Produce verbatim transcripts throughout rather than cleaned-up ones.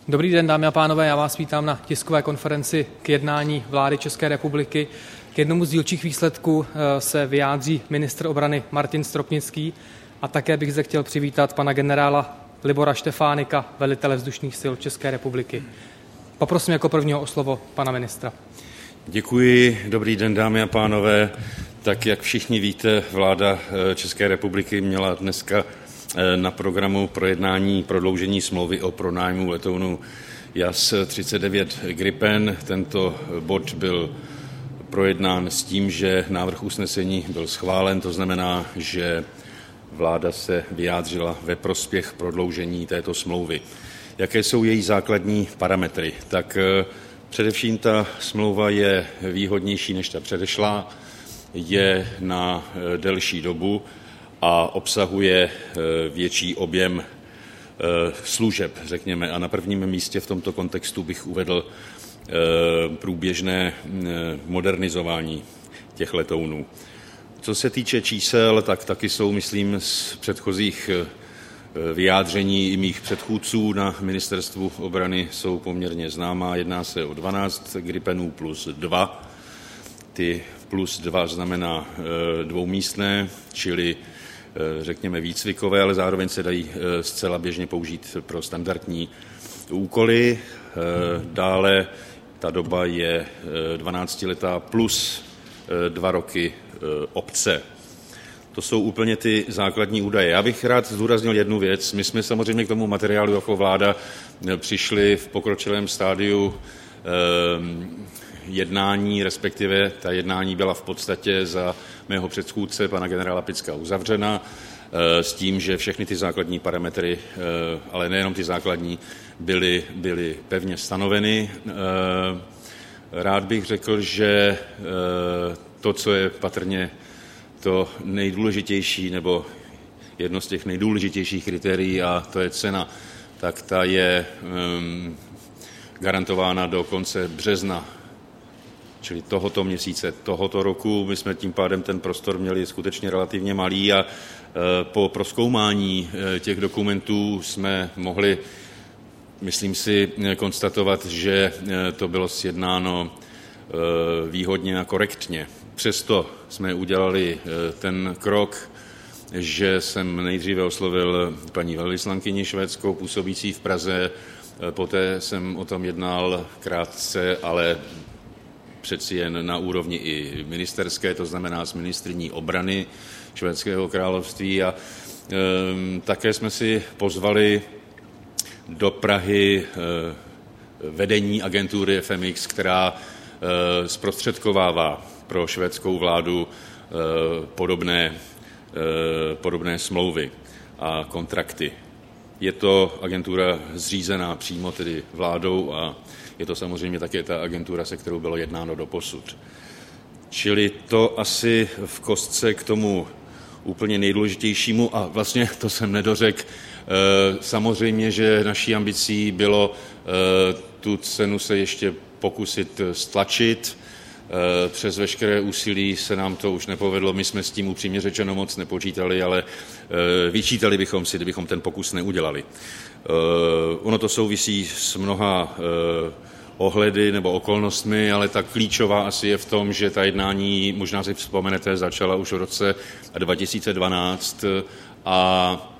Dobrý den, dámy a pánové, já vás vítám na tiskové konferenci k jednání vlády České republiky. K jednomu z dílčích výsledků se vyjádří ministr obrany Martin Stropnický a také bych zde chtěl přivítat pana generála Libora Štefánika, velitele vzdušných sil České republiky. Poprosím jako prvního o slovo pana ministra. Děkuji, dobrý den, dámy a pánové. Tak jak všichni víte, vláda České republiky měla dneska na programu projednání prodloužení smlouvy o pronájmu letounu Jas třicet devět Gripen. Tento bod byl projednán s tím, že návrh usnesení byl schválen, to znamená, že vláda se vyjádřila ve prospěch prodloužení této smlouvy. Jaké jsou její základní parametry? Tak především ta smlouva je výhodnější než ta předešlá, je na delší dobu a obsahuje větší objem služeb, řekněme. A na prvním místě v tomto kontextu bych uvedl průběžné modernizování těch letounů. Co se týče čísel, tak taky jsou, myslím, z předchozích vyjádření i mých předchůdců na ministerstvu obrany jsou poměrně známá. Jedná se o dvanáct Gripenů plus dva. Ty plus dva znamená dvoumístné, čili řekněme výcvikové, ale zároveň se dají zcela běžně použít pro standardní úkoly. Dále ta doba je dvanáctiletá plus dva roky opce. To jsou úplně ty základní údaje. Já bych rád zdůraznil jednu věc. My jsme samozřejmě k tomu materiálu jako vláda přišli v pokročilém stádiu jednání, respektive ta jednání byla v podstatě za mého předchůdce, pana generála Picka, uzavřena s tím, že všechny ty základní parametry, ale nejenom ty základní, byly, byly pevně stanoveny. Rád bych řekl, že to, co je patrně to nejdůležitější, nebo jedno z těch nejdůležitějších kritérií, a to je cena, tak ta je um, garantována do konce března, čili tohoto měsíce, tohoto roku. My jsme tím pádem ten prostor měli skutečně relativně malý a uh, po prozkoumání uh, těch dokumentů jsme mohli, myslím si, konstatovat, že uh, to bylo sjednáno uh, výhodně a korektně. Přesto jsme udělali ten krok, že jsem nejdříve oslovil paní velvyslankyni švédskou působící v Praze, poté jsem o tom jednal krátce, ale přeci jen na úrovni i ministerské, to znamená s ministryní obrany Švédského království a e, také jsme si pozvali do Prahy e, vedení agentury F M X, která e, zprostředkovává pro švédskou vládu podobné, podobné smlouvy a kontrakty. Je to agentura zřízená přímo tedy vládou a je to samozřejmě také ta agentura, se kterou bylo jednáno doposud. Čili to asi v kostce k tomu úplně nejdůležitějšímu a vlastně to jsem nedořekl. Samozřejmě, že naší ambicí bylo tu cenu se ještě pokusit stlačit. Přes veškeré úsilí se nám to už nepovedlo, my jsme s tím upřímně řečeno moc nepočítali, ale vyčítali bychom si, kdybychom ten pokus neudělali. Ono to souvisí s mnoha ohledy nebo okolnostmi, ale ta klíčová asi je v tom, že ta jednání, možná si vzpomenete, začala už v roce dva tisíce dvanáct a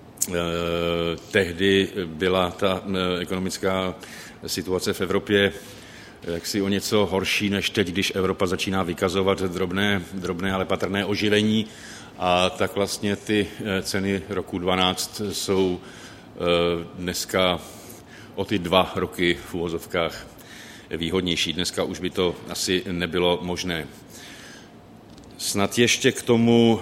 tehdy byla ta ekonomická situace v Evropě jaksi o něco horší než teď, když Evropa začíná vykazovat drobné, drobné, ale patrné oživení. A tak vlastně ty ceny roku dvanáct jsou dneska o ty dva roky v uvozovkách výhodnější. Dneska už by to asi nebylo možné. Snad ještě k tomu,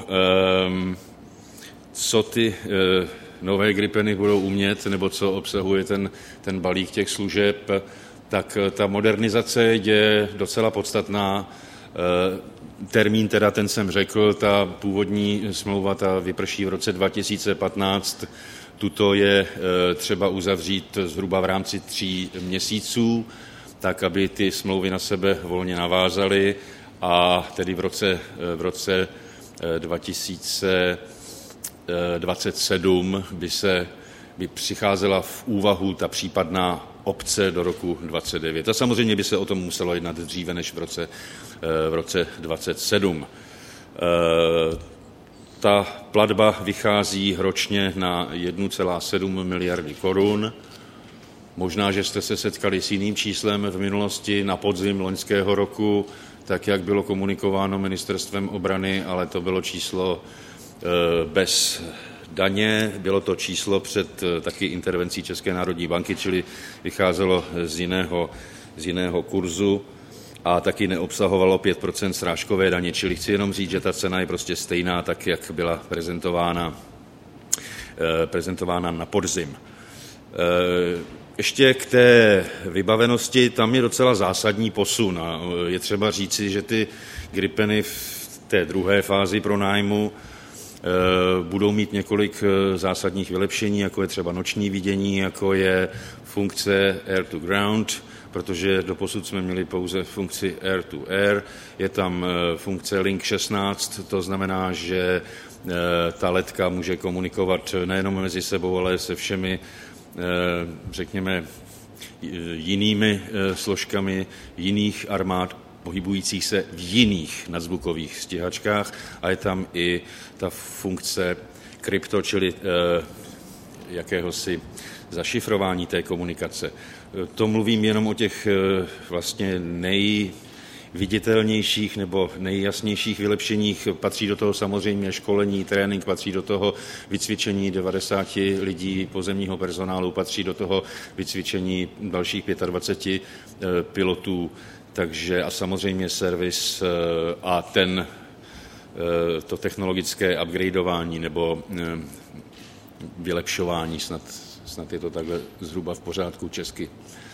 co ty nové Gripeny budou umět, nebo co obsahuje ten, ten balík těch služeb, tak ta modernizace je docela podstatná. Termín teda ten jsem řekl, ta původní smlouva ta vyprší v roce dva tisíce patnáct. Tuto je třeba uzavřít zhruba v rámci tří měsíců, tak aby ty smlouvy na sebe volně navázaly a tedy v roce, v roce dva tisíce dvacet sedm by se by přicházela v úvahu ta případná opce do roku dvacet devět. A samozřejmě by se o tom muselo jednat dříve než v roce, v roce dvacet sedm. Ta platba vychází ročně na jedna celá sedm miliardy korun. Možná, že jste se setkali s jiným číslem v minulosti na podzim loňského roku, tak jak bylo komunikováno ministerstvem obrany, ale to bylo číslo bez daně, bylo to číslo před taky intervencí České národní banky, čili vycházelo z jiného, z jiného kurzu a taky neobsahovalo pět procent srážkové daně, čili chci jenom říct, že ta cena je prostě stejná, tak jak byla prezentována, prezentována na podzim. Ještě k té vybavenosti, tam je docela zásadní posun a je třeba říci, že ty Gripeny v té druhé fázi pronájmu budou mít několik zásadních vylepšení, jako je třeba noční vidění, jako je funkce air to ground, protože doposud jsme měli pouze funkci air to air, je tam funkce Link šestnáct, to znamená, že ta letka může komunikovat nejenom mezi sebou, ale se všemi, řekněme, jinými složkami jiných armád, pohybujících se v jiných nadzvukových stíhačkách a je tam i ta funkce krypto, čili eh, jakéhosi zašifrování té komunikace. To mluvím jenom o těch eh, vlastně nejviditelnějších nebo nejjasnějších vylepšeních. Patří do toho samozřejmě školení, trénink, patří do toho vycvičení devadesát lidí pozemního personálu, patří do toho vycvičení dalších dvacet pět eh, pilotů. Takže a samozřejmě servis a ten, to technologické upgradeování nebo vylepšování, snad, snad je to takhle zhruba v pořádku česky.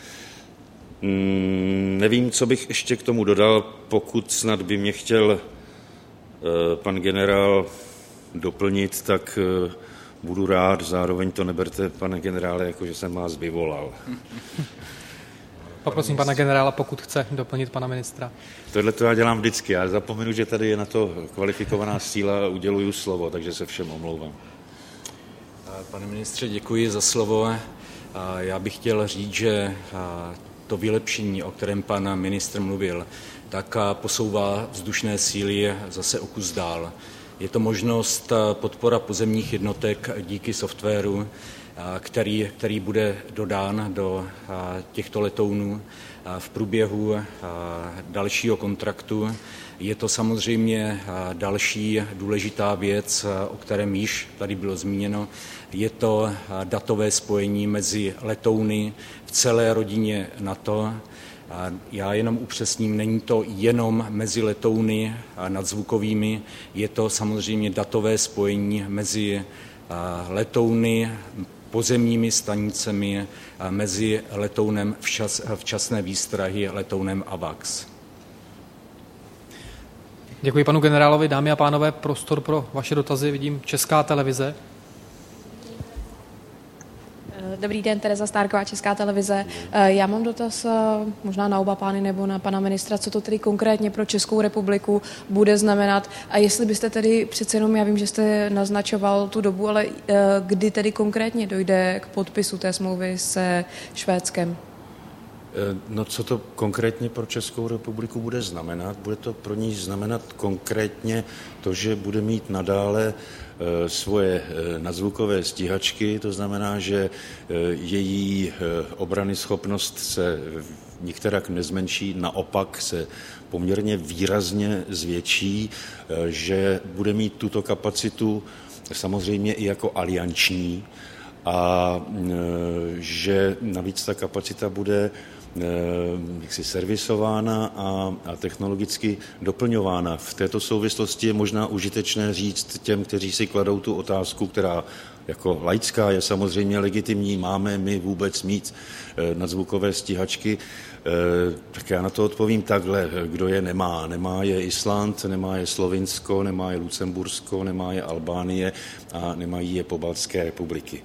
Nevím, co bych ještě k tomu dodal, pokud snad by mě chtěl pan generál doplnit, tak budu rád, zároveň to neberte, pane generále, jako že jsem vás vyvolal. Poprosím pana generála, pokud chce doplnit pana ministra. Tohle to já dělám vždycky. Já zapomenu, že tady je na to kvalifikovaná síla a uděluju slovo, takže se všem omlouvám. Pane ministře, děkuji za slovo. Já bych chtěl říct, že to vylepšení, o kterém pan ministr mluvil, tak posouvá vzdušné síly zase o kus dál. Je to možnost podpora pozemních jednotek díky softwaru, Který, který bude dodán do těchto letounů v průběhu dalšího kontraktu. Je to samozřejmě další důležitá věc, o kterém již tady bylo zmíněno. Je to datové spojení mezi letouny v celé rodině NATO. Já jenom upřesním, není to jenom mezi letouny nadzvukovými, je to samozřejmě datové spojení mezi letouny, pozemními stanicemi mezi letounem včas, včasné výstrahy, letounem AVAX. Děkuji panu generálovi. Dámy a pánové, prostor pro vaše dotazy. Vidím Česká televize. Dobrý den, Tereza Stárková, Česká televize. Já mám dotaz možná na oba pány nebo na pana ministra, co to tedy konkrétně pro Českou republiku bude znamenat a jestli byste tedy přece jenom, já vím, že jste naznačoval tu dobu, ale kdy tedy konkrétně dojde k podpisu té smlouvy se Švédskem? No, co to konkrétně pro Českou republiku bude znamenat? Bude to pro ní znamenat konkrétně to, že bude mít nadále svoje nadzvukové stíhačky, to znamená, že její obrany schopnost se nikterak nezmenší, naopak se poměrně výrazně zvětší, že bude mít tuto kapacitu samozřejmě i jako alianční a že navíc ta kapacita bude jaksi servisována a, a technologicky doplňována. V této souvislosti je možná užitečné říct těm, kteří si kladou tu otázku, která jako laická je samozřejmě legitimní, máme my vůbec mít nadzvukové stíhačky, tak já na to odpovím takhle, kdo je nemá. Nemá je Island, nemá je Slovinsko, nemá je Lucembursko, nemá je Albánie a nemají je pobaltské republiky.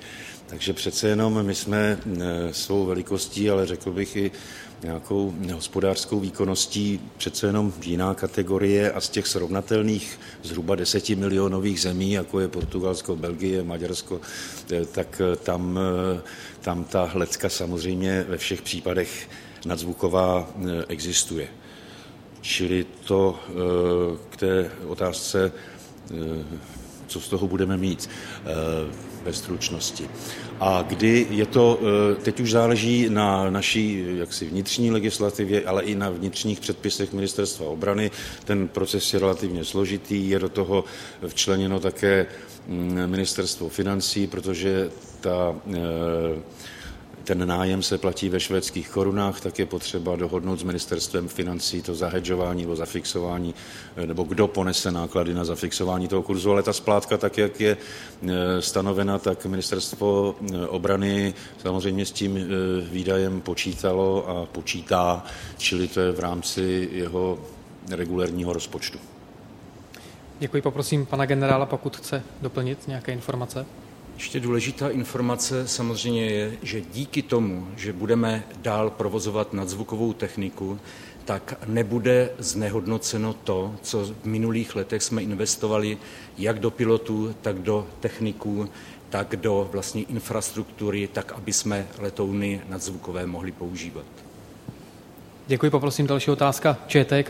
Takže přece jenom my jsme svou velikostí, ale řekl bych i nějakou hospodářskou výkonností přece jenom jiná kategorie a z těch srovnatelných zhruba desetimilionových zemí, jako je Portugalsko, Belgie, Maďarsko, tak tam, tam ta hledka samozřejmě ve všech případech nadzvuková existuje. Čili to k té otázce, co z toho budeme mít ve stručnosti. A kdy je to, teď už záleží na naší jaksi vnitřní legislativě, ale i na vnitřních předpisech Ministerstva obrany. Ten proces je relativně složitý, je do toho včleněno také Ministerstvo financí, protože ta ten nájem se platí ve švédských korunách, tak je potřeba dohodnout s ministerstvem financí to zahedžování nebo zafixování, nebo kdo ponese náklady na zafixování toho kurzu, ale ta splátka, tak jak je stanovena, tak ministerstvo obrany samozřejmě s tím výdajem počítalo a počítá, čili to je v rámci jeho regulérního rozpočtu. Děkuji, poprosím pana generála, pokud chce doplnit nějaké informace. Ještě důležitá informace samozřejmě je, že díky tomu, že budeme dál provozovat nadzvukovou techniku, tak nebude znehodnoceno to, co v minulých letech jsme investovali jak do pilotů, tak do techniků, tak do vlastně infrastruktury, tak aby jsme letouny nadzvukové mohli používat. Děkuji, poprosím další otázka ČTK.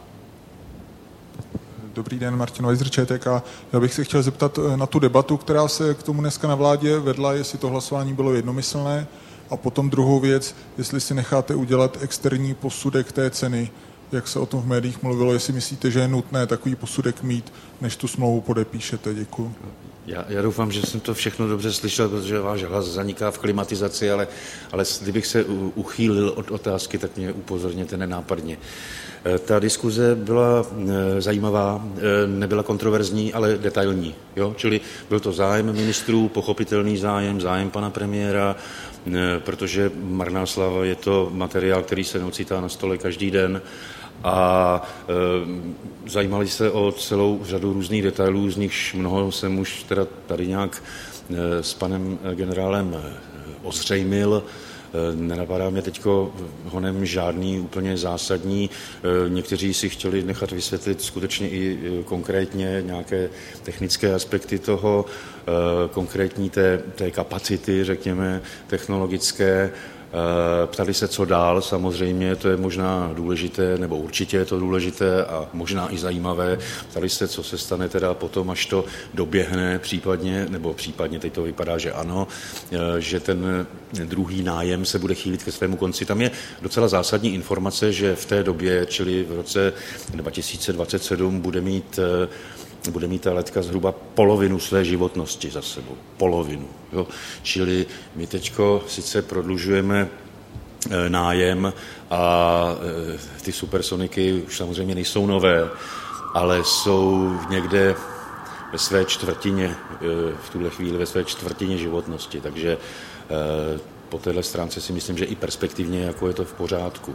Dobrý den, Martin Weiser, ČTK. Já bych se chtěl zeptat na tu debatu, která se k tomu dneska na vládě vedla, jestli to hlasování bylo jednomyslné. A potom druhou věc, jestli si necháte udělat externí posudek té ceny, jak se o tom v médiích mluvilo, jestli myslíte, že je nutné takový posudek mít, než tu smlouvu podepíšete. Děkuji. Já, já doufám, že jsem to všechno dobře slyšel, protože váš hlas zaniká v klimatizaci, ale, ale kdybych se uchýlil od otázky, tak mě upozorněte nenápadně. Ta diskuze byla zajímavá, nebyla kontroverzní, ale detailní. Jo? Čili byl to zájem ministrů, pochopitelný zájem, zájem pana premiéra, protože marná sláva je to materiál, který se neocitá na stole každý den, a e, zajímali se o celou řadu různých detailů, z nichž mnoho jsem už teda tady nějak e, s panem generálem e, ozřejmil. E, nenapadá mě teďko honem žádný úplně zásadní. E, někteří si chtěli nechat vysvětlit skutečně i e, konkrétně nějaké technické aspekty toho, e, konkrétní té, té kapacity, řekněme, technologické. Ptali se, co dál, samozřejmě, to je možná důležité, nebo určitě je to důležité a možná i zajímavé. Ptali se, co se stane teda potom, až to doběhne případně, nebo případně teď to vypadá, že ano, že ten druhý nájem se bude chýlit ke svému konci. Tam je docela zásadní informace, že v té době, čili v roce dva tisíce dvacet sedm, bude mít bude mít ta letka zhruba polovinu své životnosti za sebou. Polovinu. Jo? Čili my teďko sice prodlužujeme e, nájem a e, ty supersoniky už samozřejmě nejsou nové, ale jsou někde ve své čtvrtině, e, v tuhle chvíli ve své čtvrtině životnosti. Takže e, po téhle stránce si myslím, že i perspektivně jako je to v pořádku.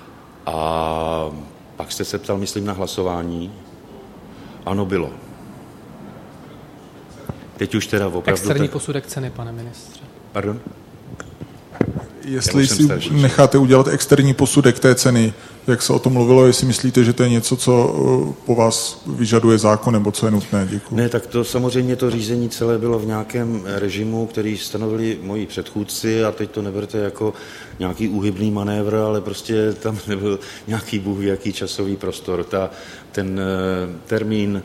A pak jste se ptal, myslím, na hlasování. Ano, bylo. Teď už teda opravdu... Externí tak... posudek ceny, pane ministře. Pardon? Jestli si starší, necháte udělat externí posudek té ceny, jak se o tom mluvilo, jestli myslíte, že to je něco, co po vás vyžaduje zákon, nebo co je nutné? Děkuji. Ne, tak to samozřejmě to řízení celé bylo v nějakém režimu, který stanovili moji předchůdci, a teď to neberte jako nějaký úhybný manévr, ale prostě tam nebyl nějaký bůh jaký časový prostor. Ta, ten termín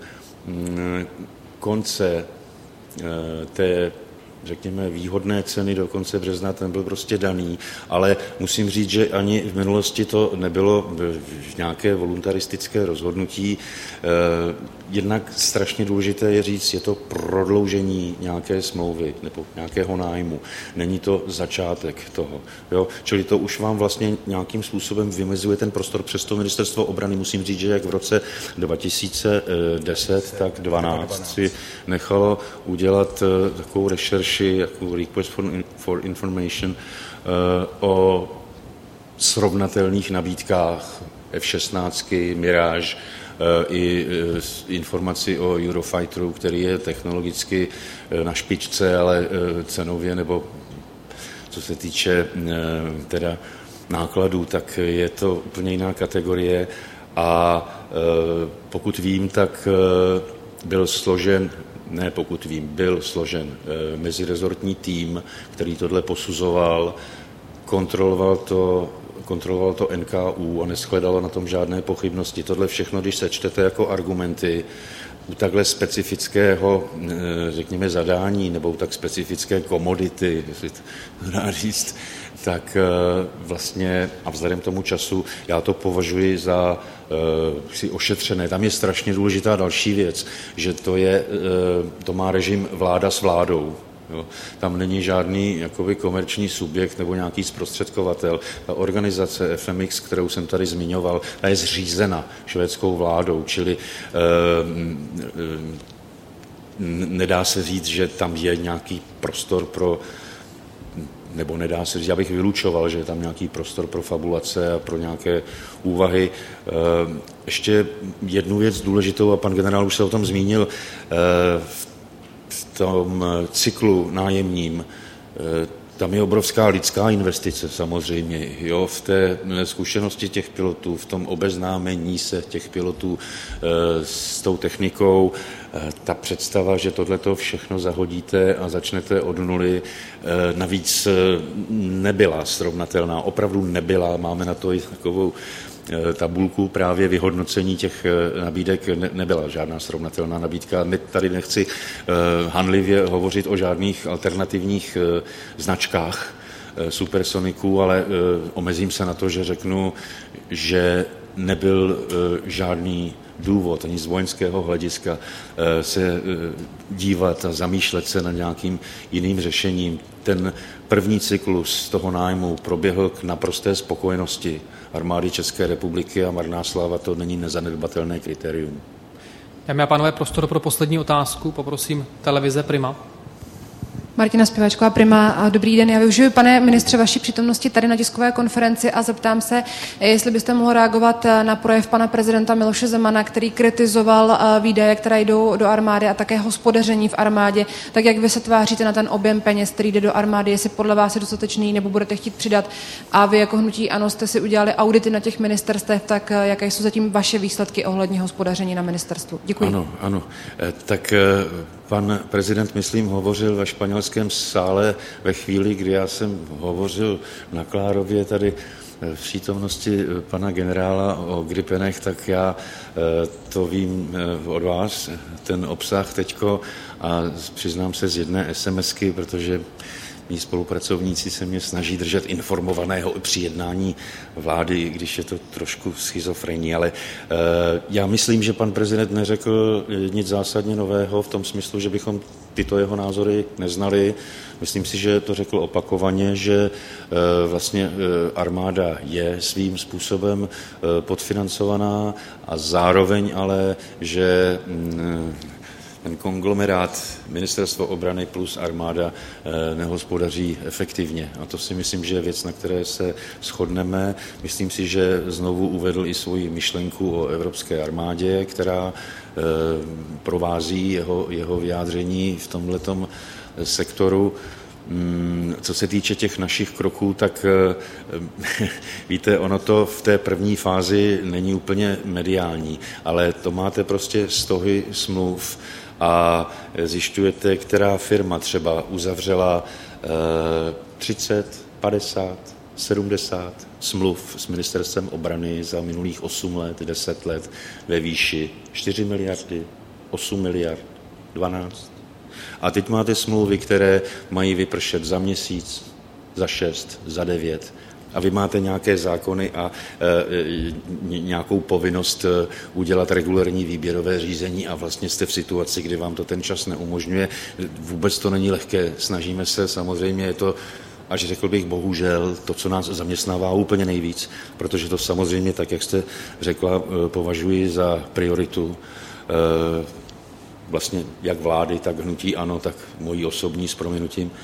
konce té, řekněme, výhodné ceny do konce března, ten byl prostě daný, ale musím říct, že ani v minulosti to nebylo nějaké voluntaristické rozhodnutí. Jednak strašně důležité je říct, je to prodloužení nějaké smlouvy nebo nějakého nájmu. Není to začátek toho. Jo? Čili to už vám vlastně nějakým způsobem vymezuje ten prostor. Přesto ministerstvo obrany, musím říct, že jak v roce dva tisíce deset, tak dvanáct si nechalo udělat takovou rešerši, jako request for, for information, o srovnatelných nabídkách F šestnáct, Mirage i informaci o Eurofighteru, který je technologicky na špičce, ale cenově nebo co se týče teda nákladů, tak je to úplně jiná kategorie a pokud vím, tak byl složen, ne pokud vím, byl složen mezirezortní tým, který tohle posuzoval, kontroloval to, kontroloval to N K U a neshledalo na tom žádné pochybnosti. Tohle všechno, když sečtete jako argumenty u takhle specifického, řekněme, zadání nebo u tak specifické komodity, jestli to dá říct, tak vlastně a vzhledem k tomu času já to považuji za si ošetřené. Tam je strašně důležitá další věc, že to, je, to má režim vláda s vládou. Jo. Tam není žádný jakoby komerční subjekt nebo nějaký zprostředkovatel. Ta organizace F M X, kterou jsem tady zmiňoval, ta je zřízena švédskou vládou, čili eh, nedá se říct, že tam je nějaký prostor pro, nebo nedá se říct, já bych vylučoval, že je tam nějaký prostor pro fabulace a pro nějaké úvahy. Eh, ještě jednu věc důležitou, a pan generál už se o tom zmínil, eh, v tom cyklu nájemním, tam je obrovská lidská investice samozřejmě, jo, v té zkušenosti těch pilotů, v tom obeznámení se těch pilotů s tou technikou, ta představa, že tohleto všechno zahodíte a začnete od nuly, navíc nebyla srovnatelná, opravdu nebyla, máme na to i takovou tabulku právě vyhodnocení těch nabídek, ne, nebyla žádná srovnatelná nabídka. My tady nechci uh, hanlivě hovořit o žádných alternativních uh, značkách uh, supersoniků, ale uh, omezím se na to, že řeknu, že nebyl uh, žádný důvod ani z vojenského hlediska uh, se uh, dívat a zamýšlet se nad nějakým jiným řešením. Ten první cyklus toho nájmu proběhl k naprosté spokojenosti armády České republiky a marná sláva to není nezanedbatelné kritérium. Dámy a pánové, prostor pro poslední otázku. Poprosím televize Prima. Martina Zpěvačková, Prima. Dobrý den. Já využiju, pane ministře, vaší přítomnosti tady na tiskové konferenci a zeptám se, jestli byste mohl reagovat na projev pana prezidenta Miloše Zemana, který kritizoval výdaje, které jdou do armády a také hospodaření v armádě. Tak jak vy se tváříte na ten objem peněz, který jde do armády, jestli podle vás je dostatečný nebo budete chtít přidat? A vy jako hnutí ANO jste si udělali audity na těch ministerstvech, tak jaké jsou zatím vaše výsledky ohledně hospodaření na ministerstvu? Děkuji. Ano, ano. Tak pan prezident, myslím, hovořil ve španělském sále ve chvíli, kdy já jsem hovořil na Klárově tady v přítomnosti pana generála o Gripenech, tak já to vím od vás, ten obsah teďko, a přiznám se z jedné SMSky, protože mí spolupracovníci se mě snaží držet informovaného při jednání vlády, když je to trošku schizofrení, ale uh, já myslím, že pan prezident neřekl nic zásadně nového v tom smyslu, že bychom tyto jeho názory neznali. Myslím si, že to řekl opakovaně, že uh, vlastně uh, armáda je svým způsobem uh, podfinancovaná a zároveň ale, že um, ten konglomerát Ministerstvo obrany plus armáda nehospodaří efektivně. A to si myslím, že je věc, na které se shodneme. Myslím si, že znovu uvedl i svoji myšlenku o evropské armádě, která provází jeho, jeho vyjádření v tomhletom sektoru. Co se týče těch našich kroků, tak víte, ono to v té první fázi není úplně mediální, ale to máte prostě stohy smluv a zjišťujete, která firma třeba uzavřela třicet, padesát, sedmdesát smluv s ministerstvem obrany za minulých osm let, deset let ve výši čtyři miliardy, osm miliard, dvanáct. A teď máte smlouvy, které mají vypršet za měsíc, za šest, za devět. A vy máte nějaké zákony a e, nějakou povinnost e, udělat regulární výběrové řízení a vlastně jste v situaci, kdy vám to ten čas neumožňuje. Vůbec to není lehké. Snažíme se, samozřejmě je to, až řekl bych bohužel, to, co nás zaměstnává úplně nejvíc, protože to samozřejmě, tak jak jste řekla, e, považuji za prioritu e, vlastně jak vlády, tak hnutí ANO, tak mojí osobní s prominutím.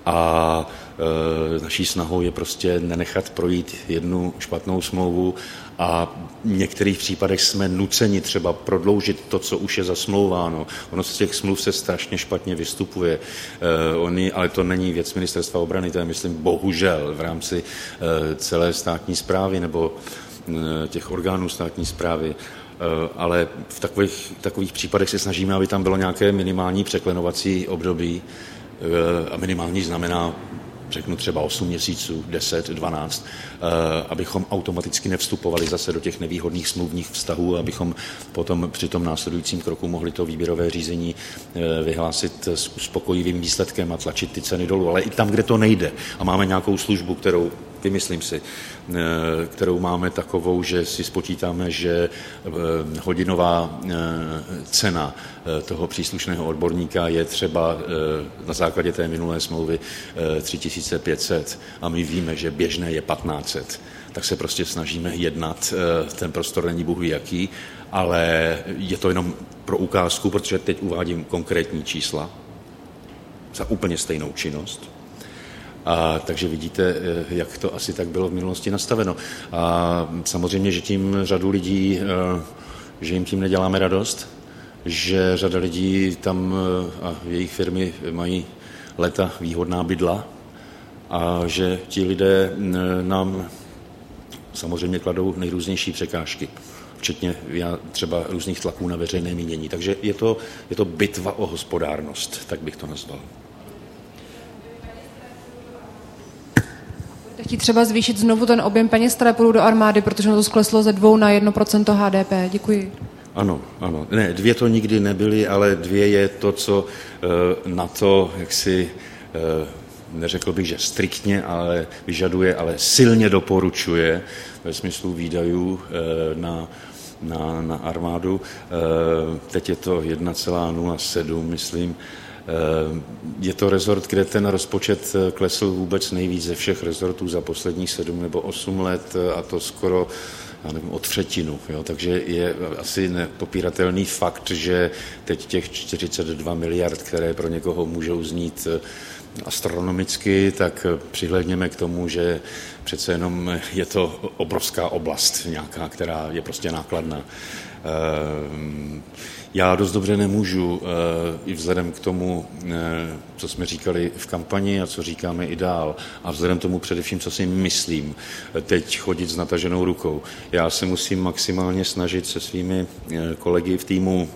A e, naší snahou je prostě nenechat projít jednu špatnou smlouvu a v některých případech jsme nuceni třeba prodloužit to, co už je zasmlouváno. Ono z těch smluv se strašně špatně vystupuje. E, oni, ale to není věc ministerstva obrany, to je, myslím, bohužel v rámci e, celé státní správy nebo e, těch orgánů státní správy. Ale v takových, takových případech se snažíme, aby tam bylo nějaké minimální překlenovací období a minimální znamená, řeknu třeba osm měsíců, deset, dvanáct, abychom automaticky nevstupovali zase do těch nevýhodných smluvních vztahů, abychom potom při tom následujícím kroku mohli to výběrové řízení vyhlásit s uspokojivým výsledkem a tlačit ty ceny dolů. Ale i tam, kde to nejde a máme nějakou službu, kterou vymyslím si, kterou máme takovou, že si spočítáme, že hodinová cena toho příslušného odborníka je třeba na základě té minulé smlouvy tři tisíce pět set a my víme, že běžné je patnáct set, tak se prostě snažíme jednat, ten prostor není bůh ví jaký, ale je to jenom pro ukázku, protože teď uvádím konkrétní čísla za úplně stejnou činnost. A, takže vidíte, jak to asi tak bylo v minulosti nastaveno. A samozřejmě, že tím řadu lidí, že jim tím neděláme radost, že řada lidí tam a jejich firmy mají léta výhodná bydla a že ti lidé nám samozřejmě kladou nejrůznější překážky, včetně já třeba různých tlaků na veřejné mínění. Takže je to, je to bitva o hospodárnost, tak bych to nazval. Chtít třeba zvýšit znovu ten objem peněz, které půjdou do armády, protože to skleslo ze dvou na jedno procento H D P. Děkuji. Ano, ano. Ne, dvě to nikdy nebyly, ale dvě je to, co na to, jak si, neřekl bych, že striktně, ale vyžaduje, ale silně doporučuje ve smyslu výdajů na, na, na armádu. Teď je to jedna celá nula sedm, myslím. Je to rezort, kde ten rozpočet klesl vůbec nejvíc ze všech rezortů za posledních sedm nebo osm let a to skoro, já nevím, o třetinu. Jo? Takže je asi nepopíratelný fakt, že teď těch čtyřicet dva miliard, které pro někoho můžou znít astronomicky, tak přihlédněme k tomu, že přece jenom je to obrovská oblast nějaká, která je prostě nákladná. Já dost dobře nemůžu, i vzhledem k tomu, co jsme říkali v kampani a co říkáme i dál, a vzhledem k tomu především, co si myslím, teď chodit s nataženou rukou. Já se musím maximálně snažit se svými kolegy v týmu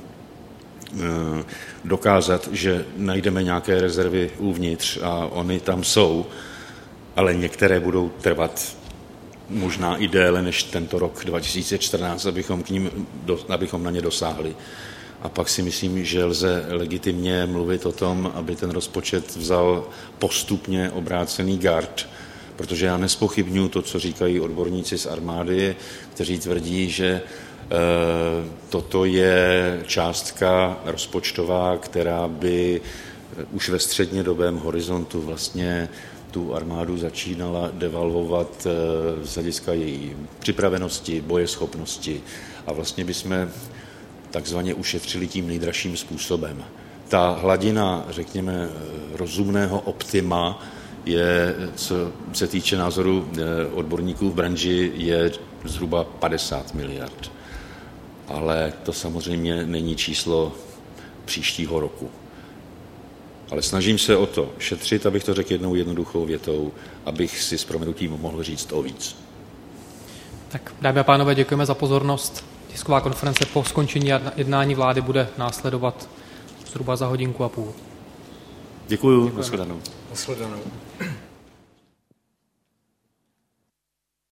dokázat, že najdeme nějaké rezervy uvnitř a oni tam jsou, ale některé budou trvat možná i déle než tento rok dva tisíce čtrnáct, abychom, k ním, abychom na ně dosáhli. A pak si myslím, že lze legitimně mluvit o tom, aby ten rozpočet vzal postupně obrácený gard, protože já nezpochybnuju to, co říkají odborníci z armády, kteří tvrdí, že e, toto je částka rozpočtová, která by už ve střednědobém horizontu vlastně tu armádu začínala devalvovat e, z hlediska její připravenosti, bojeschopnosti a vlastně bychom takzvaně ušetřili tím nejdražším způsobem. Ta hladina, řekněme, rozumného optima je, co se týče názoru odborníků v branži, je zhruba padesát miliard. Ale to samozřejmě není číslo příštího roku. Ale snažím se o to šetřit, abych to řekl jednou jednoduchou větou, abych si s prominutím mohl říct o víc. Tak, dámy a pánové, děkujeme za pozornost. Tisková konference po skončení jednání vlády bude následovat zhruba za hodinku a půl. Děkuju, nashledanou. Nashledanou.